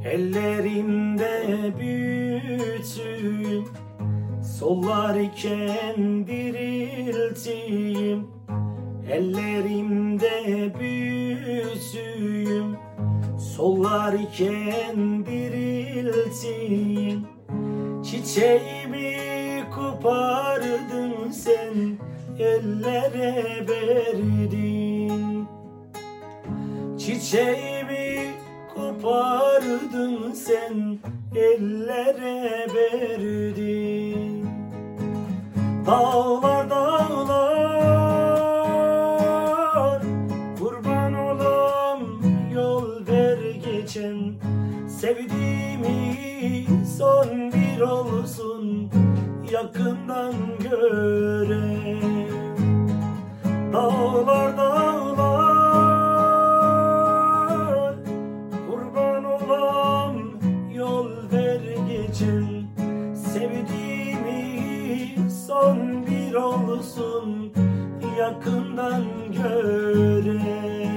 Ellerimde büyütüm, sollarken dirilteyim. Ellerimde büyütüm, sollarken dirilteyim. Çiçeğimi kopardın sen, ellere verdin. Çiçeğimi kopardın sen, ellere verdin. Dağlar dağlar, kurban olam, yol ver geçen. Sevdiğimi son bir olsun, yakından gören. Dağlar dağlar, kurban olam, yol ver geçen. Sevdiğimi son bir olsun, yakından gören.